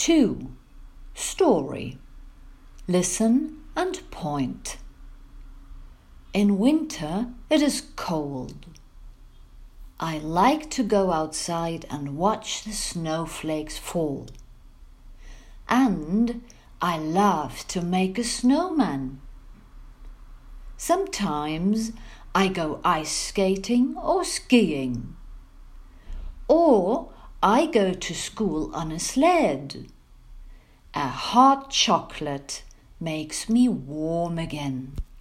2. Story. Listen and point. In winter it is cold. I like to go outside and watch the snowflakes fall. And I love to make a snowman. Sometimes I go ice skating or skiing. Or I go to school on a sled. A hot chocolate makes me warm again.